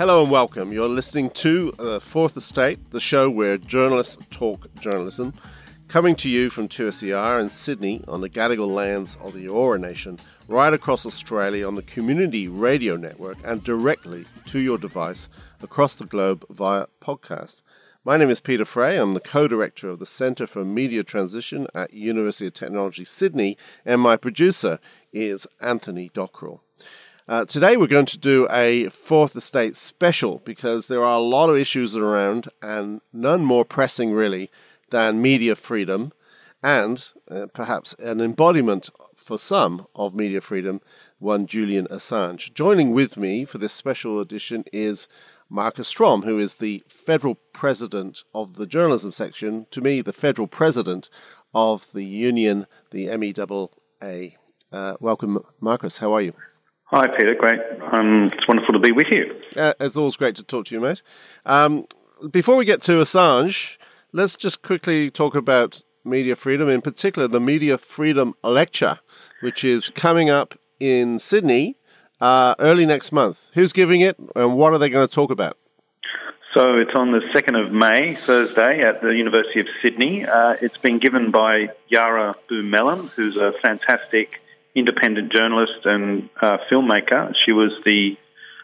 Hello and welcome. You're listening to Fourth Estate, the show where journalists talk journalism, coming to you from 2SER in Sydney on the Gadigal lands of the Eora Nation, right across Australia on the Community Radio Network and directly to your device across the globe via podcast. My name is Peter Fray. I'm the co-director of the Centre for Media Transition at University of Technology, Sydney, and my producer is Anthony Dockrell. Today we're going to do a Fourth Estate special because there are a lot of issues around and none more pressing really than media freedom and perhaps an embodiment for some of media freedom, one Julian Assange. Joining with me for this special edition is Marcus Strom, who is the federal president of the journalism section, to me the federal president of the union, the MEAA. Welcome, Marcus. How are you? Hi, Peter. Great. It's wonderful to be with you. It's always great to talk to you, mate. Before we get to Assange, let's just quickly talk about media freedom, in particular the Media Freedom Lecture, which is coming up in Sydney early next month. Who's giving it and what are they going to talk about? So it's on the 2nd of May, Thursday, at the University of Sydney. It's been given by Yara Boomelem, who's a fantastic independent journalist and filmmaker. She was the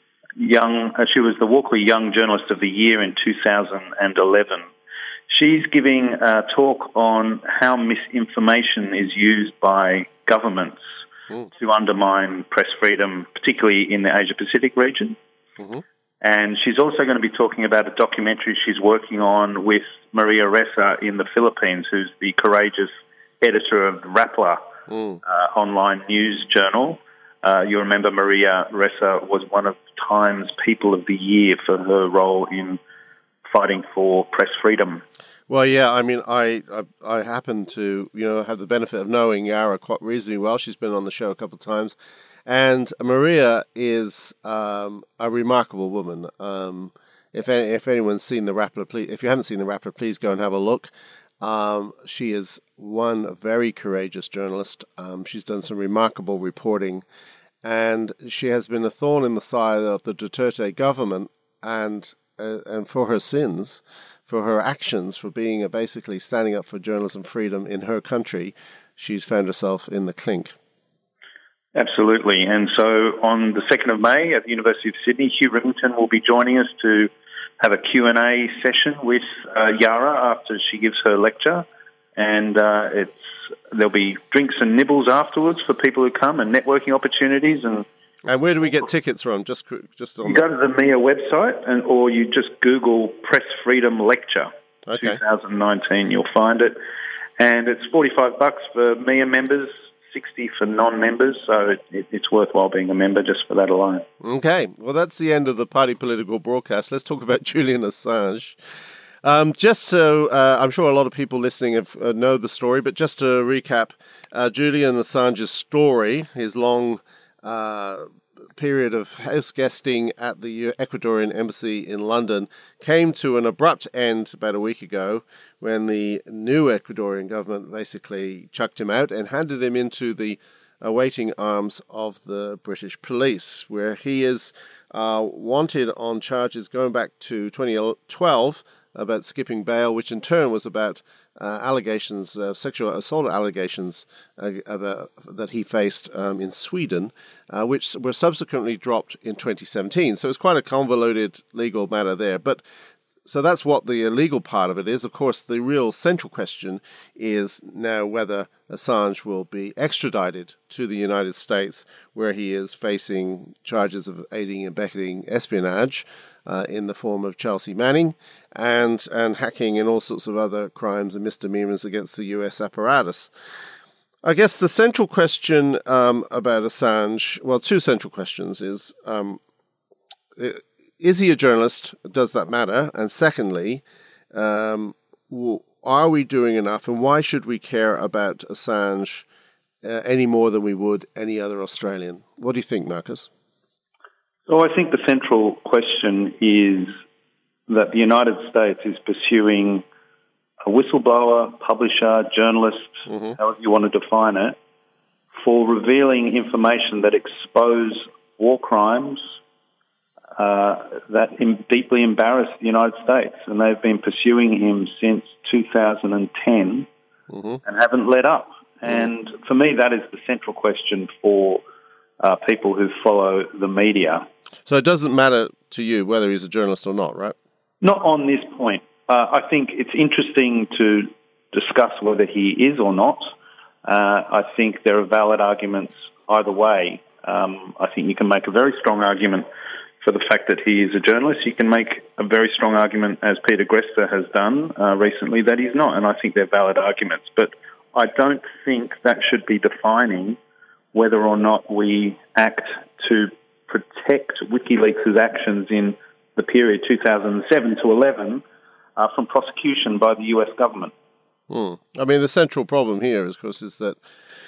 Walkley Young Journalist of the Year in 2011. She's giving a talk on how misinformation is used by governments to undermine press freedom, particularly in the Asia-Pacific region. Mm-hmm. And she's also going to be talking about a documentary she's working on with Maria Ressa in the Philippines, who's the courageous editor of Rappler, online news journal. You remember Maria Ressa was one of Time's People of the Year for her role in fighting for press freedom. Well, yeah, I mean, I happen to, have the benefit of knowing Yara quite reasonably well. She's been on the show a couple of times. And Maria is a remarkable woman. If anyone's seen the Rappler, if you haven't seen the Rappler, please go and have a look. She is one very courageous journalist. She's done some remarkable reporting, and she has been a thorn in the side of the Duterte government, and for her sins, for her actions, for being basically standing up for journalism freedom in her country, she's found herself in the clink. Absolutely. And so on the 2nd of May at the University of Sydney, Hugh Remington will be joining us to have a Q&A session with Yara after she gives her lecture. And there'll be drinks and nibbles afterwards for people who come and networking opportunities. And where do we get tickets from? Just on you go to the MIA website or you just Google Press Freedom Lecture 2019. You'll find it. And it's $45 for MIA members, $60 for non-members, so it's worthwhile being a member just for that alone. Okay, well, that's the end of the party political broadcast. Let's talk about Julian Assange. Just so I'm sure a lot of people listening know the story, but just to recap, Julian Assange's story, his long period of house guesting at the Ecuadorian embassy in London, came to an abrupt end about a week ago when the new Ecuadorian government basically chucked him out and handed him into the awaiting arms of the British police, where he is wanted on charges going back to 2012 about skipping bail, which in turn was about allegations, sexual assault allegations that he faced in Sweden, which were subsequently dropped in 2017. So it's quite a convoluted legal matter there. But so that's what the legal part of it is. Of course, the real central question is now whether Assange will be extradited to the United States, where he is facing charges of aiding and abetting espionage in the form of Chelsea Manning and hacking and all sorts of other crimes and misdemeanors against the U.S. apparatus. I guess the central question about Assange, well, two central questions is he a journalist? Does that matter? And secondly, are we doing enough, and why should we care about Assange any more than we would any other Australian? What do you think, Marcus? So I think the central question is that the United States is pursuing a whistleblower, publisher, journalist, however you want to define it, for revealing information that expose war crimes, that deeply embarrassed the United States, and they've been pursuing him since 2010 and haven't let up. And for me, that is the central question for people who follow the media. So it doesn't matter to you whether he's a journalist or not, right? Not on this point. I think it's interesting to discuss whether he is or not. I think there are valid arguments either way. I think you can make a very strong argument for the fact that he is a journalist. You can make a very strong argument, as Peter Greste has done recently, that he's not, and I think they're valid arguments. But I don't think that should be defining whether or not we act to protect WikiLeaks' actions in the period 2007 to 11 from prosecution by the US government. I mean, the central problem here, of course, is that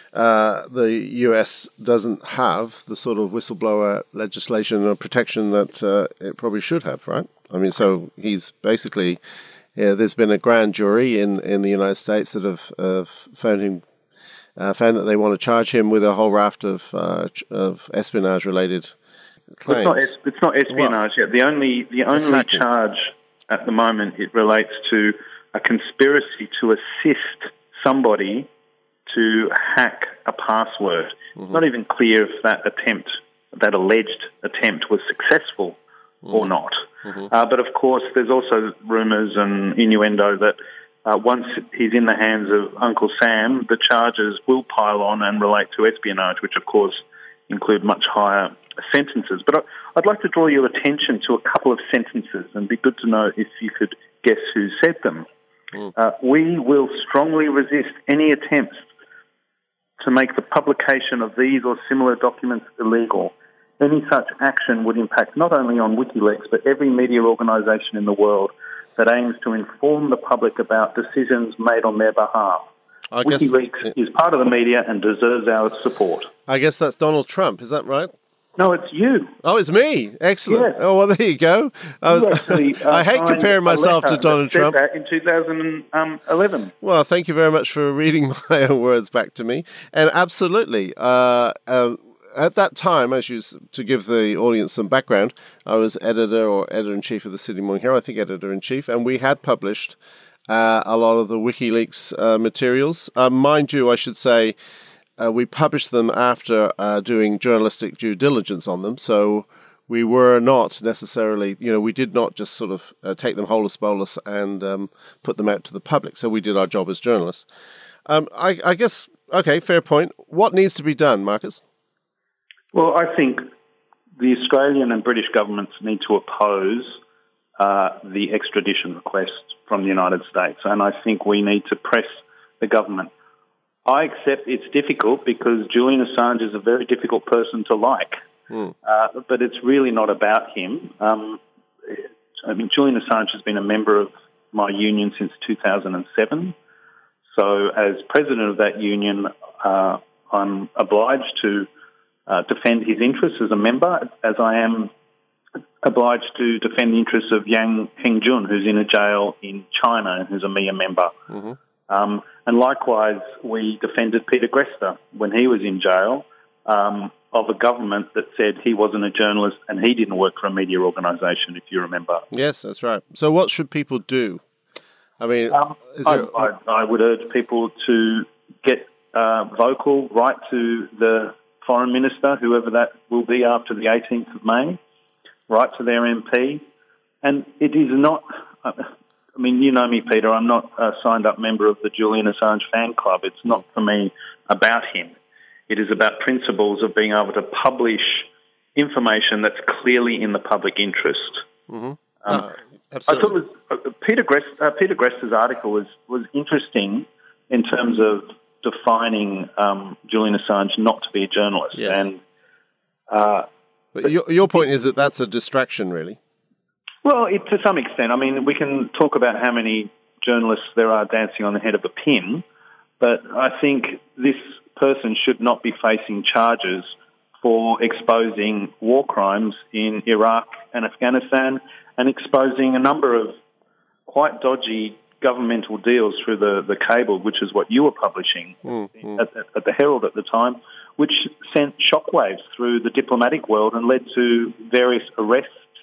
the US doesn't have the sort of whistleblower legislation or protection that it probably should have, right? I mean, so he's basically, there's been a grand jury in the United States that have found that they want to charge him with a whole raft of espionage-related claims. It's not espionage yet. The only charge at the moment, it relates to a conspiracy to assist somebody to hack a password. It's not even clear if that alleged attempt was successful or not. But of course, there's also rumours and innuendo that once he's in the hands of Uncle Sam, the charges will pile on and relate to espionage, which of course include much higher sentences. But I'd like to draw your attention to a couple of sentences, and it'd be good to know if you could guess who said them. We will strongly resist any attempts to make the publication of these or similar documents illegal. Any such action would impact not only on WikiLeaks, but every media organisation in the world that aims to inform the public about decisions made on their behalf. WikiLeaks is part of the media and deserves our support. I guess that's Donald Trump, is that right? No, it's you. Oh, it's me. Excellent. Yes. Oh, well, there you go. Actually, I hate comparing myself to Donald Trump. That in 2011. Well, thank you very much for reading my own words back to me. And absolutely, at that time, to give the audience some background, I was editor-in-chief of the Sydney Morning Herald, I think editor-in-chief, and we had published a lot of the WikiLeaks materials. Mind you, I should say, we published them after doing journalistic due diligence on them, so we were not necessarily, we did not just sort of take them holus bolus and put them out to the public, so we did our job as journalists. I guess, okay, fair point. What needs to be done, Marcus? Well, I think the Australian and British governments need to oppose the extradition request from the United States, and I think we need to press the government. I accept it's difficult because Julian Assange is a very difficult person to like, but it's really not about him. Julian Assange has been a member of my union since 2007, so as president of that union, I'm obliged to defend his interests as a member, as I am obliged to defend the interests of Yang Hengjun, who's in a jail in China and who's a MIA member. And likewise, we defended Peter Greste when he was in jail of a government that said he wasn't a journalist and he didn't work for a media organisation, if you remember. Yes, that's right. So what should people do? I mean, I would urge people to get vocal, write to the Foreign Minister, whoever that will be after the 18th of May, write to their MP. And it is not... you know me, Peter, I'm not a signed-up member of the Julian Assange fan club. It's not, for me, about him. It is about principles of being able to publish information that's clearly in the public interest. Absolutely. I thought Peter Greste's article was interesting in terms of defining Julian Assange not to be a journalist. Yes. And but your point is that that's a distraction, really. Well, to some extent. I mean, we can talk about how many journalists there are dancing on the head of a pin, but I think this person should not be facing charges for exposing war crimes in Iraq and Afghanistan and exposing a number of quite dodgy governmental deals through the cable, which is what you were publishing at the Herald at the time, which sent shockwaves through the diplomatic world and led to various arrests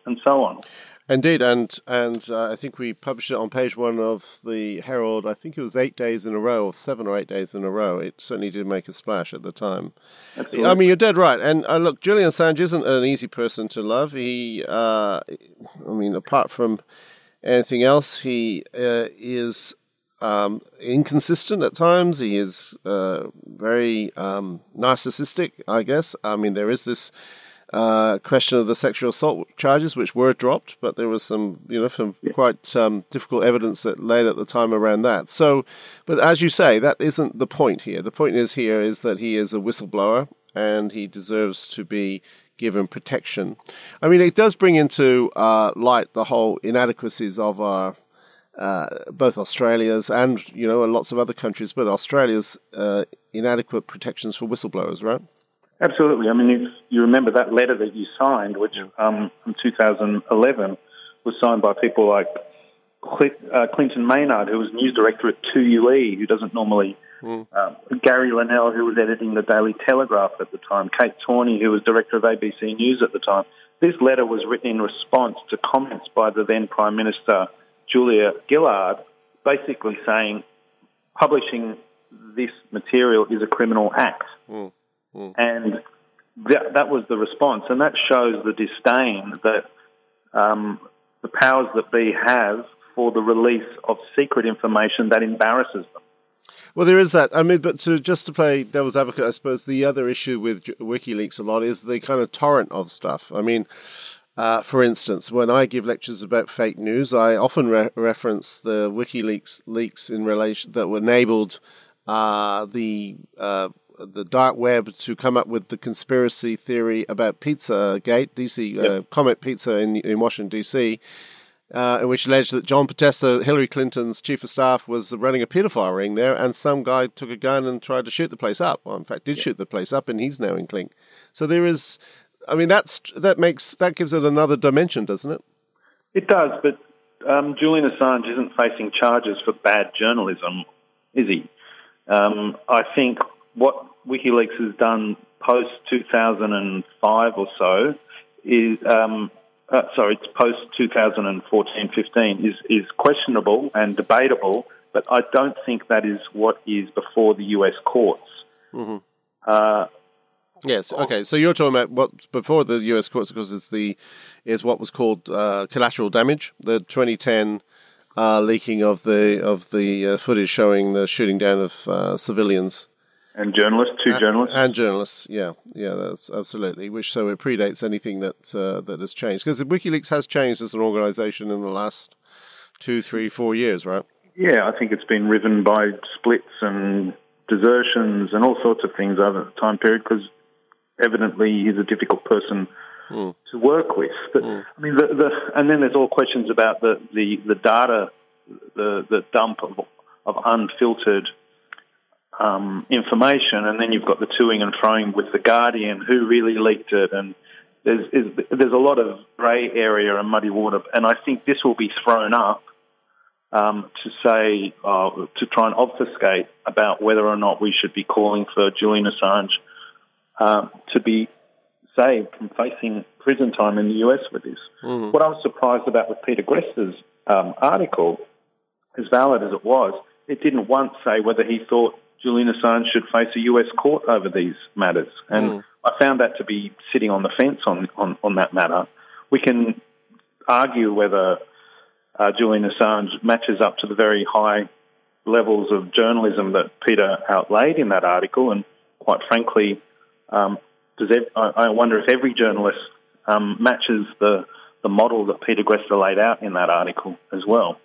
and so on. Indeed, and I think we published it on page 1 of the Herald. I think it was 8 days in a row, or 7 or 8 days in a row. It certainly did make a splash at the time. Absolutely. I mean, you're dead right. And look, Julian Assange isn't an easy person to love. He, apart from anything else, he is inconsistent at times. He is very narcissistic, I guess. I mean, there is this question of the sexual assault charges, which were dropped, but there was some quite difficult evidence that laid at the time around that. So, but as you say, that isn't the point here. The point is that he is a whistleblower and he deserves to be given protection. I mean, it does bring into light the whole inadequacies of our both Australia's and lots of other countries, but Australia's inadequate protections for whistleblowers, right? Absolutely. I mean, if you remember that letter that you signed, which from 2011 was signed by people like Clinton Maynard, who was news director at 2UE, who doesn't normally, Gary Linnell, who was editing the Daily Telegraph at the time, Kate Tawney, who was director of ABC News at the time. This letter was written in response to comments by the then Prime Minister, Julia Gillard, basically saying publishing this material is a criminal act. And that was the response. And that shows the disdain that the powers that be have for the release of secret information that embarrasses them. Well, there is that. I mean, but just to play devil's advocate, I suppose the other issue with WikiLeaks a lot is the kind of torrent of stuff. I mean, for instance, when I give lectures about fake news, I often reference the WikiLeaks leaks in relation that were enabled the dark web to come up with the conspiracy theory about Pizzagate, Comet Pizza in Washington, D.C., in which alleged that John Podesta, Hillary Clinton's chief of staff, was running a pedophile ring there, and some guy took a gun and tried to shoot the place up. Well, in fact, shoot the place up, and he's now in clink. So there is, I mean, that gives it another dimension, doesn't it? It does, but Julian Assange isn't facing charges for bad journalism, is he? I think what WikiLeaks has done post 2005 or so is, it's post 2014-15 is questionable and debatable, but I don't think that is what is before the US courts. Mm-hmm. Yes. Okay. So you're talking about what's before the US courts, because is what was called collateral damage, the 2010 leaking of the footage showing the shooting down of civilians. And journalists, two journalists. And journalists, yeah, that's absolutely. So it predates anything that has changed. Because WikiLeaks has changed as an organisation in the last 2, 3, 4 years, right? Yeah, I think it's been riven by splits and desertions and all sorts of things over the time period, because evidently he's a difficult person to work with. But I mean, and then there's all questions about the data, the dump of unfiltered information, and then you've got the toing and froing with the Guardian, who really leaked it, and there's a lot of grey area and muddy water, and I think this will be thrown up to try and obfuscate about whether or not we should be calling for Julian Assange to be saved from facing prison time in the US with this. Mm-hmm. What I was surprised about with Peter Gressler's article, as valid as it was, it didn't once say whether he thought Julian Assange should face a US court over these matters. And I found that to be sitting on the fence on that matter. We can argue whether Julian Assange matches up to the very high levels of journalism that Peter outlaid in that article. And quite frankly, I wonder if every journalist matches the model that Peter Gressler laid out in that article as well.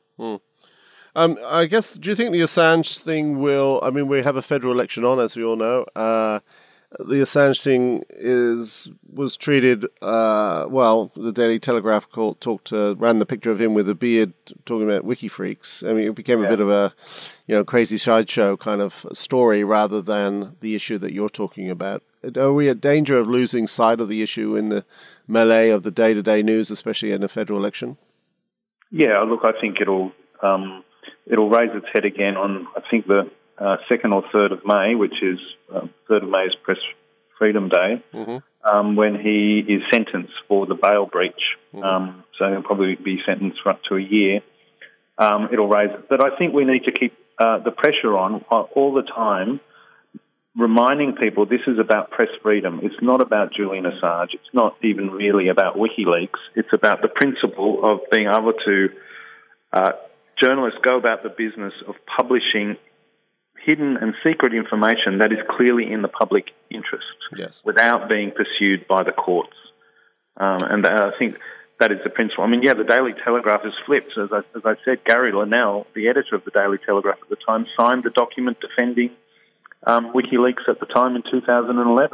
I guess, do you think the Assange thing will... I mean, we have a federal election on, as we all know. The Assange thing was treated... the Daily Telegraph ran the picture of him with a beard talking about WikiFreaks. I mean, it became a bit of a crazy sideshow kind of story rather than the issue that you're talking about. Are we at danger of losing sight of the issue in the melee of the day-to-day news, especially in a federal election? Yeah, look, I think it'll raise its head again on, I think, the 2nd or 3rd of May, which is 3rd of May is Press Freedom Day. Mm-hmm. when he is sentenced for the bail breach. So he'll probably be sentenced for up to a year. It'll raise it. But I think we need to keep the pressure on all the time, reminding people this is about press freedom. It's not about Julian Assange. It's not even really about WikiLeaks. It's about the principle of being able to journalists go about the business of publishing hidden and secret information that is clearly in the public interest, yes, without being pursued by the courts. And I think that is the principle. I mean, the Daily Telegraph has flipped. As I said, Gary Linnell, the editor of the Daily Telegraph at the time, signed the document defending WikiLeaks at the time in 2011.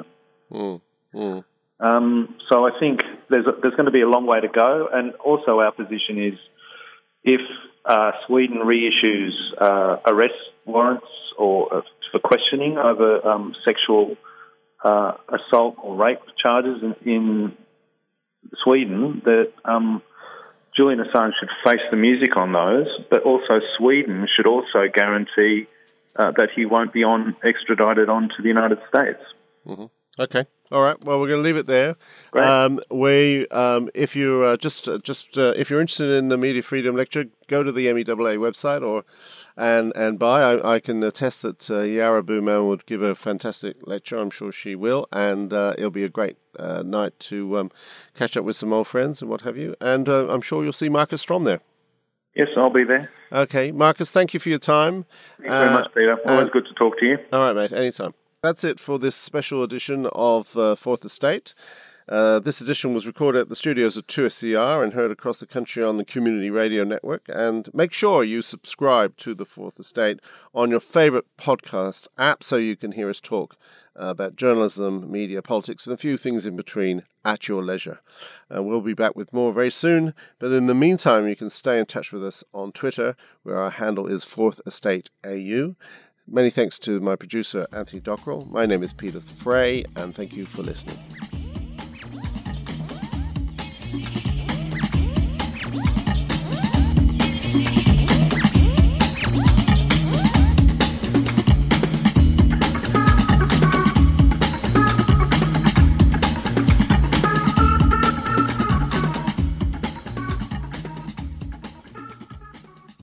So I think there's going to be a long way to go. And also our position is if Sweden reissues arrest warrants or for questioning over sexual assault or rape charges in Sweden, that Julian Assange should face the music on those, but also Sweden should also guarantee that he won't be extradited on to the United States. Okay. All right. Well, we're going to leave it there. Great. If you're if you're interested in the Media Freedom Lecture, go to the MEAA website and buy. I can attest that Yara Booman would give a fantastic lecture. I'm sure she will, and it'll be a great night to catch up with some old friends and what have you. And I'm sure you'll see Marcus Strom there. Yes, I'll be there. Okay, Marcus. Thank you for your time. Thanks very much, Peter. Always good to talk to you. All right, mate. Anytime. That's it for this special edition of Fourth Estate. This edition was recorded at the studios of 2SER and heard across the country on the Community Radio Network. And make sure you subscribe to the Fourth Estate on your favourite podcast app so you can hear us talk about journalism, media, politics, and a few things in between at your leisure. We'll be back with more very soon. But in the meantime, you can stay in touch with us on Twitter, where our handle is Fourth Estate AU. Many thanks to my producer, Anthony Dockrell. My name is Peter Frey, and thank you for listening.